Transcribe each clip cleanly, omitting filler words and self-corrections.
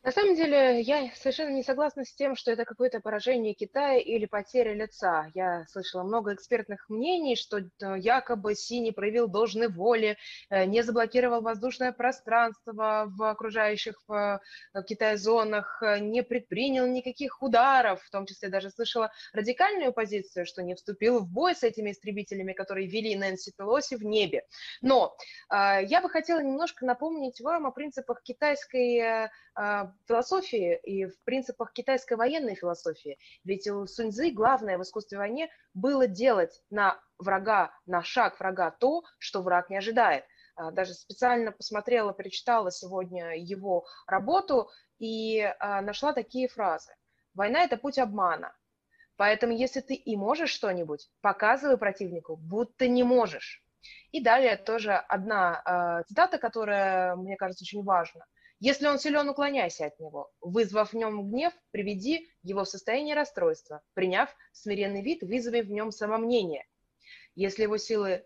На самом деле, я совершенно не согласна с тем, что это какое-то поражение Китая или потеря лица. Я слышала много экспертных мнений, что якобы Си не проявил должной воли, не заблокировал воздушное пространство в окружающих Китае зонах, не предпринял никаких ударов, в том числе даже слышала радикальную позицию, что не вступил в бой с этими истребителями, которые вели Нэнси Пелоси в небе. Но я бы хотела немножко напомнить вам о принципах китайской философии и в принципах китайской военной философии. Ведь у Суньцзы главное в искусстве войны было делать на врага, на шаг врага то, что враг не ожидает. Даже специально посмотрела, перечитала сегодня его работу и нашла такие фразы. Война – это путь обмана. Поэтому, если ты и можешь что-нибудь, показывай противнику, будто не можешь. И далее тоже одна цитата, которая, мне кажется, очень важна. Если он силен, уклоняйся от него. Вызвав в нем гнев, приведи его в состояние расстройства. Приняв смиренный вид, вызови в нем самомнение. Если его силы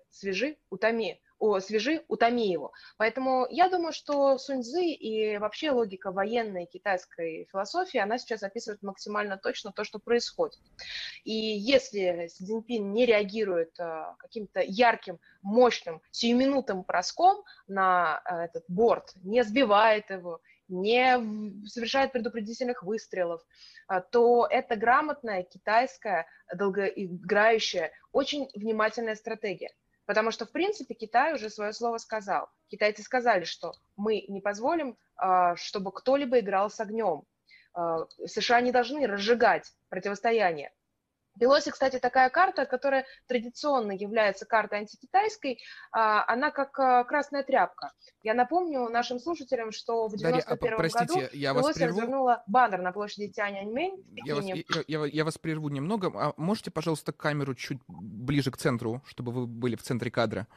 свежи, утоми его. Поэтому я думаю, что Суньцзы и вообще логика военной китайской философии, она сейчас описывает максимально точно то, что происходит. И если Си Цзиньпин не реагирует каким-то ярким, мощным, сиюминутным броском на этот борт, не сбивает его, не совершает предупредительных выстрелов, то это грамотная китайская, долгоиграющая, очень внимательная стратегия. Потому что, в принципе, Китай уже свое слово сказал. Китайцы сказали, что мы не позволим, чтобы кто-либо играл с огнем. США не должны разжигать противостояние. Пелоси, кстати, такая карта, которая традиционно является картой антикитайской, она как красная тряпка. Я напомню нашим слушателям, что в Дарья, 91 году простите, я вас Пелоси прерву. развернула баннер на площади Тяньаньмэнь в Я вас, Пекине. я вас прерву немного. А можете, пожалуйста, камеру чуть ближе к центру, чтобы вы были в центре кадра?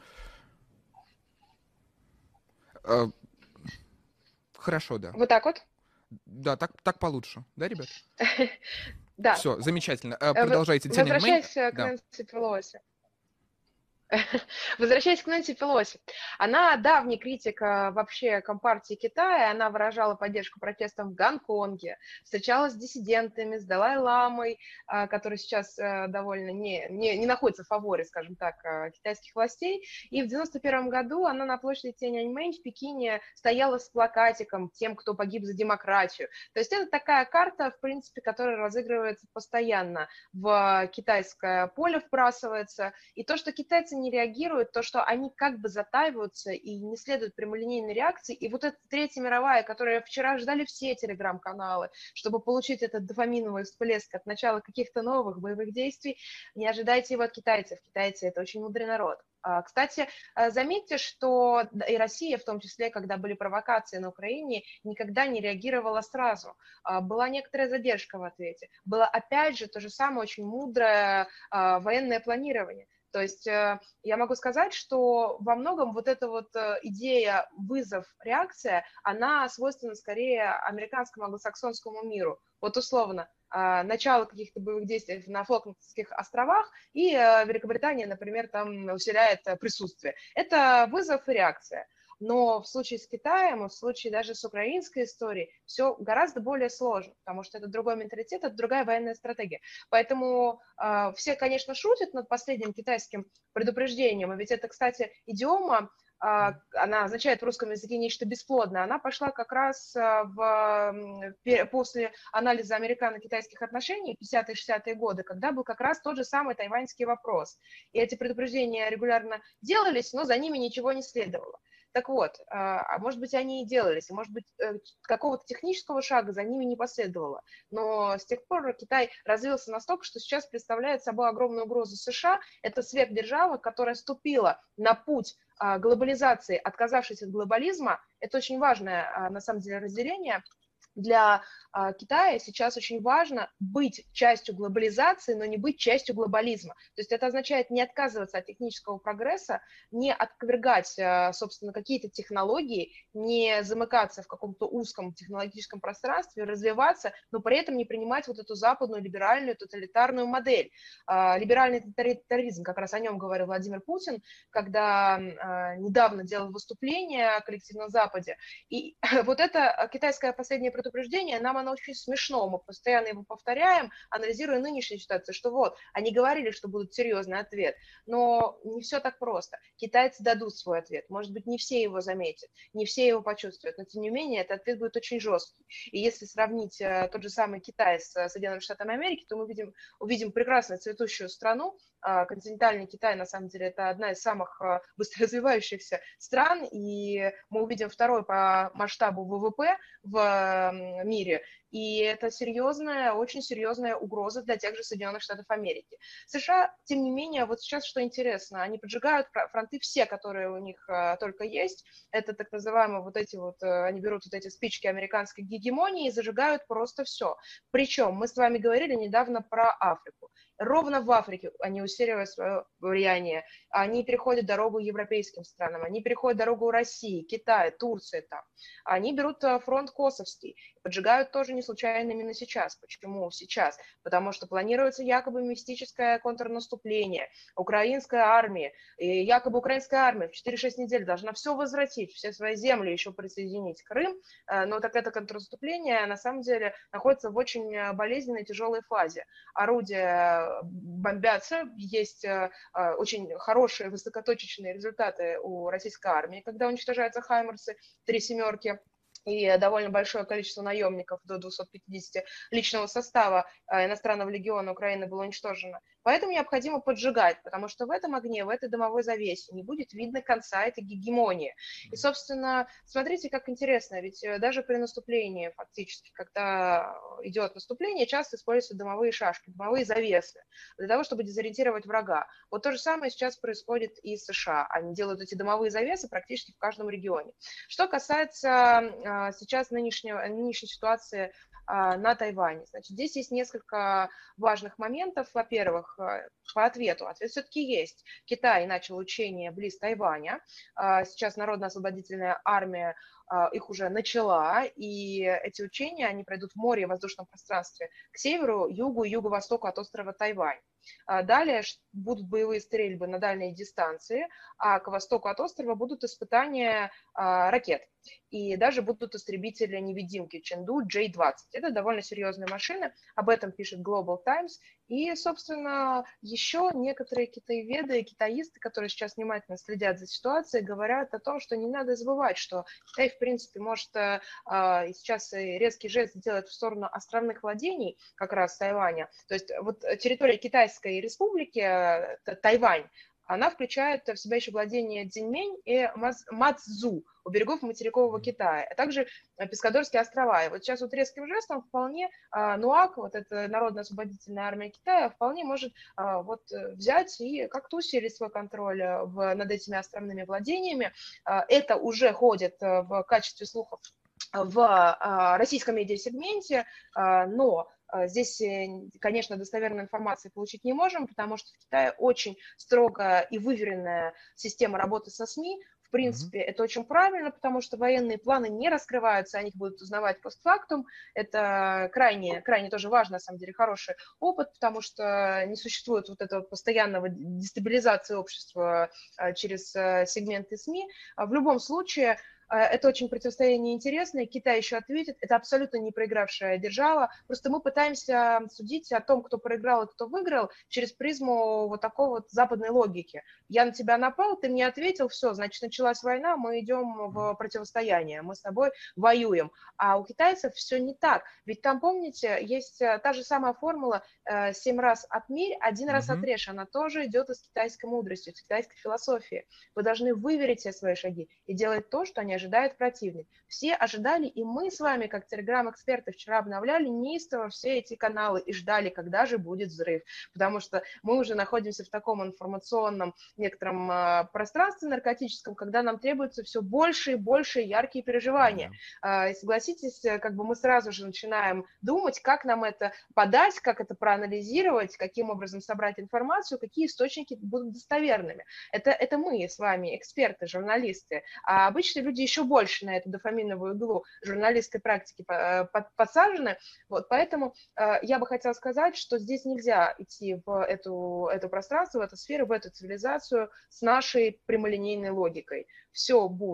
А, хорошо, да. Вот так вот. Да, так получше. Да, ребят? Да. Все, замечательно. Продолжайте. Тяньаньмэнь. Возвращаясь к Да. Нэнси Пелоси. Возвращаясь к Нэнси Пелоси, она давний критик вообще Компартии Китая, она выражала поддержку протестам в Гонконге, встречалась с диссидентами, с Далай-ламой, который сейчас довольно не находится в фаворе, скажем так, китайских властей. И в 91 году она на площади Тяньаньмэнь в Пекине стояла с плакатиком «Тем, кто погиб за демократию». То есть это такая карта, в принципе, которая разыгрывается постоянно в китайское поле, вбрасывается. И то, что китайцы не реагируют, то, что они как бы затаиваются и не следуют прямолинейной реакции, и вот эта Третья мировая, которая вчера ждали все телеграм-каналы, чтобы получить этот дофаминовый всплеск от начала каких-то новых боевых действий, не ожидайте его от китайцев. Китайцы – это очень мудрый народ. Кстати, заметьте, что и Россия, в том числе, когда были провокации на Украине, никогда не реагировала сразу. Была некоторая задержка в ответе. Было, опять же, то же самое очень мудрое военное планирование. То есть я могу сказать, что во многом вот эта вот идея вызов-реакция, она свойственна скорее американскому англосаксонскому миру. Вот условно, начало каких-то боевых действий на Фолклендских островах, и Великобритания, например, там усиляет присутствие. Это вызов и реакция. Но в случае с Китаем и в случае даже с украинской историей все гораздо более сложно, потому что это другой менталитет, это другая военная стратегия. Поэтому все, конечно, шутят над последним китайским предупреждением, и ведь это, кстати, идиома, она означает в русском языке нечто бесплодное, она пошла как раз после анализа американо-китайских отношений 50-60-е годы, когда был как раз тот же самый тайваньский вопрос. И эти предупреждения регулярно делались, но за ними ничего не следовало. Так вот, может быть, они и делались, и, может быть, какого-то технического шага за ними не последовало. Но с тех пор Китай развился настолько, что сейчас представляет собой огромную угрозу США. Это сверхдержава, которая ступила на путь глобализации, отказавшись от глобализма. Это очень важное, на самом деле, разделение. Для Китая сейчас очень важно быть частью глобализации, но не быть частью глобализма. То есть это означает не отказываться от технического прогресса, не отвергать, собственно, какие-то технологии, не замыкаться в каком-то узком технологическом пространстве, развиваться, но при этом не принимать вот эту западную либеральную тоталитарную модель. Либеральный тоталитаризм, как раз о нем говорил Владимир Путин, когда недавно делал выступление о коллективном Западе. И вот это китайское последнее предупреждение, нам оно очень смешно, мы постоянно его повторяем, анализируя нынешнюю ситуацию, что вот, они говорили, что будет серьезный ответ, но не все так просто. Китайцы дадут свой ответ, может быть, не все его заметят, не все его почувствуют, но тем не менее этот ответ будет очень жесткий. И если сравнить тот же самый Китай с Соединенными Штатами Америки, то мы увидим прекрасно цветущую страну. Континентальный Китай, на самом деле, это одна из самых быстро развивающихся стран, и мы увидим второй по масштабу ВВП в мире, и это серьезная, очень серьезная угроза для тех же Соединенных Штатов Америки. США, тем не менее, вот сейчас что интересно, они поджигают фронты все, которые у них только есть, это так называемые вот эти вот, они берут вот эти спички американской гегемонии и зажигают просто все. Причем мы с вами говорили недавно про Африку. Ровно в Африке они усиливают свое влияние, они переходят дорогу европейским странам, они переходят дорогу России, Китая, Турции там. Они берут фронт Косовский, поджигают тоже не случайно именно сейчас. Почему сейчас? Потому что планируется якобы мистическое контрнаступление украинской армии, и якобы украинская армия в 4-6 недель должна все возвратить, все свои земли еще присоединить Крым, но так это контрнаступление на самом деле находится в очень болезненной, тяжелой фазе. Орудия бомбятся, есть очень хорошие высокоточечные результаты у российской армии, когда уничтожаются хаймерсы, 3 семерки, и довольно большое количество наемников, до 250 личного состава иностранного легиона Украины было уничтожено. Поэтому необходимо поджигать, потому что в этом огне, в этой дымовой завесе не будет видно конца этой гегемонии. И, собственно, смотрите, как интересно, ведь даже при наступлении, фактически, когда идет наступление, часто используются дымовые шашки, дымовые завесы, для того, чтобы дезориентировать врага. Вот то же самое сейчас происходит и в США. Они делают эти дымовые завесы практически в каждом регионе. Что касается сейчас нынешней ситуации на Тайване. Значит, здесь есть несколько важных моментов. Во-первых, по ответу. Ответ все-таки есть. Китай начал учения близ Тайваня. Сейчас Народно-освободительная армия их уже начала, и эти учения, они пройдут в море и воздушном пространстве к северу, югу и юго-востоку от острова Тайвань. Далее будут боевые стрельбы на дальней дистанции, а к востоку от острова будут испытания ракет. И даже будут истребители-невидимки Чэнду J-20. Это довольно серьезные машины, об этом пишет Global Times. И, собственно, еще некоторые китаеведы и китаисты, которые сейчас внимательно следят за ситуацией, говорят о том, что не надо забывать, что Китай, в принципе, может сейчас резкий жест сделать в сторону островных владений, как раз Тайваня. То есть вот территория Китайской республики, Тайвань, она включает в себя еще владение Цзиньмэнь и Мацзу у берегов материкового Китая, а также Пескадорские острова. И вот сейчас вот резким жестом вполне НУАК, вот эта Народно-освободительная армия Китая, вполне может вот взять и как-то усилить свой контроль над этими островными владениями. Это уже ходит в качестве слухов в российском медиасегменте, но здесь, конечно, достоверной информации получить не можем, потому что в Китае очень строгая и выверенная система работы со СМИ. В принципе, это очень правильно, потому что военные планы не раскрываются, о них будут узнавать постфактум. Это крайне, крайне тоже важно, на самом деле, хороший опыт, потому что не существует вот этого постоянного дестабилизации общества через сегменты СМИ. В любом случае, это очень противостояние интересное, Китай еще ответит, это абсолютно не проигравшая держава, просто мы пытаемся судить о том, кто проиграл и кто выиграл, через призму вот такой вот западной логики. Я на тебя напал, ты мне ответил, все, значит, началась война, мы идем в противостояние, мы с тобой воюем. А у китайцев все не так, ведь там, помните, есть та же самая формула 7 раз отмерь, 1 раз отрежь, она тоже идет из китайской мудрости, из китайской философии. Вы должны выверить все свои шаги и делать то, что они ожидает противник. Все ожидали, и мы с вами, как телеграм-эксперты, вчера обновляли неистово все эти каналы и ждали, когда же будет взрыв. Потому что мы уже находимся в таком информационном некотором пространстве наркотическом, когда нам требуется все больше и больше яркие переживания. И согласитесь, как бы мы сразу же начинаем думать, как нам это подать, как это проанализировать, каким образом собрать информацию, какие источники будут достоверными. Это мы с вами, эксперты, журналисты. А обычные люди еще больше на эту дофаминовую иглу журналистской практики подсажены. Вот, поэтому я бы хотела сказать, что здесь нельзя идти в это пространство, в эту сферу, в эту цивилизацию с нашей прямолинейной логикой. Все будет,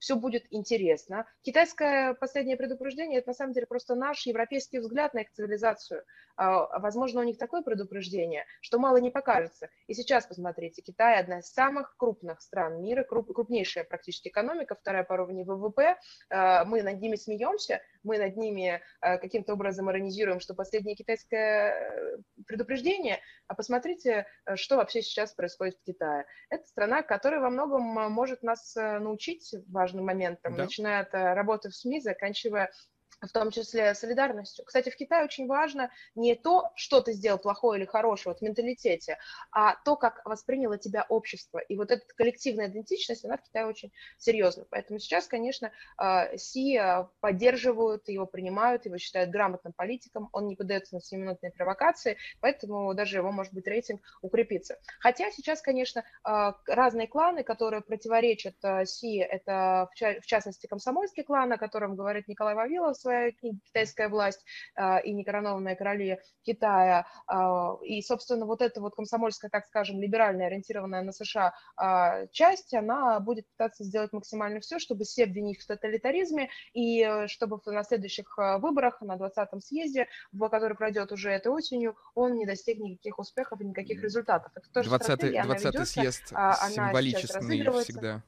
все будет интересно. Китайское последнее предупреждение – это на самом деле просто наш европейский взгляд на их цивилизацию. Возможно, у них такое предупреждение, что мало не покажется. И сейчас, посмотрите, Китай – одна из самых крупных стран мира, крупнейшая практически экономика, вторая по уровню ВВП. Мы над ними смеемся, мы над ними каким-то образом иронизируем, что последнее китайское предупреждение, а посмотрите, что вообще сейчас происходит в Китае. Это страна, которая во многом может нас научить важным моментам, Да. начиная от работы в СМИ, заканчивая в том числе солидарностью. Кстати, в Китае очень важно не то, что ты сделал плохое или хорошее, вот в менталитете, а то, как восприняло тебя общество. И вот эта коллективная идентичность, она в Китае очень серьезна. Поэтому сейчас, конечно, Си поддерживают, его принимают, его считают грамотным политиком, он не поддается на сиюминутные провокации, поэтому даже его, может быть, рейтинг укрепится. Хотя сейчас, конечно, разные кланы, которые противоречат Си, это в частности комсомольский клан, о котором говорит Николай Вавилов в своей книге «Китайская власть» и некоронованные короли Китая. И, собственно, вот эта вот комсомольская, так скажем, либеральная, ориентированная на США часть, она будет пытаться сделать максимально все, чтобы Си обвинить в тоталитаризме, и чтобы на следующих выборах, на 20-м съезде, который пройдет уже этой осенью, он не достиг никаких успехов и никаких результатов. Это тоже стратегия, она 20-й ведется, съезд она сейчас символичный разыгрывается. всегда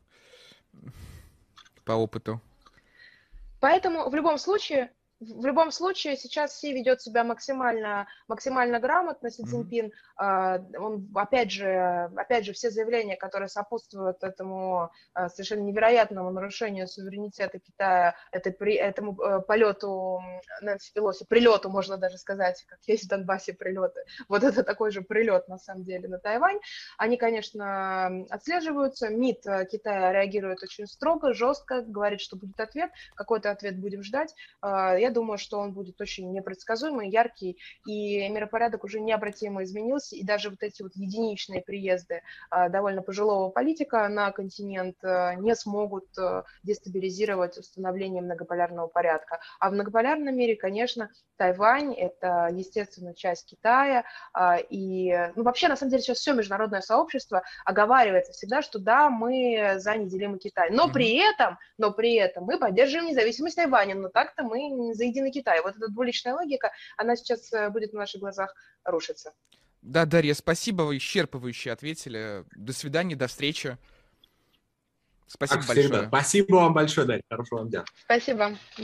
по опыту. Поэтому в любом случае сейчас Си ведет себя максимально грамотно, Си Цзиньпин. Он, опять же, все заявления, которые сопутствуют этому совершенно невероятному нарушению суверенитета Китая, этому полету Нэнси Пелоси, прилету, можно даже сказать, как есть в Донбассе прилеты. Вот это такой же прилет, на самом деле, на Тайвань. Они, конечно, отслеживаются. МИД Китая реагирует очень строго, жестко, говорит, что будет ответ. Какой-то ответ будем ждать. Я думаю, что он будет очень непредсказуемый, яркий, и миропорядок уже необратимо изменился, и даже вот эти вот единичные приезды довольно пожилого политика на континент не смогут дестабилизировать установление многополярного порядка. А в многополярном мире, конечно, Тайвань – это, естественно, часть Китая, и вообще, на самом деле, сейчас все международное сообщество оговаривается всегда, что да, мы за неделимый Китай, но при этом мы поддерживаем независимость Тайваня, но так-то мы за единый Китай. Вот эта двуличная логика, она сейчас будет на наших глазах рушиться. Да, Дарья, спасибо, вы исчерпывающе ответили. До свидания, до встречи. Спасибо большое. Спасибо вам большое, Дарья. Хорошего вам дня. Спасибо.